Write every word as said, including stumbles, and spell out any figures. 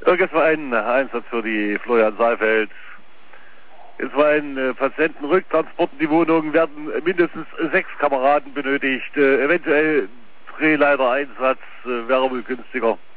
Es war ein Einsatz für die Florian Saalfeld. Es war ein äh, Patientenrücktransport in die Wohnung, werden mindestens sechs Kameraden benötigt. Äh, eventuell Drehleitereinsatz äh, wäre wohl günstiger.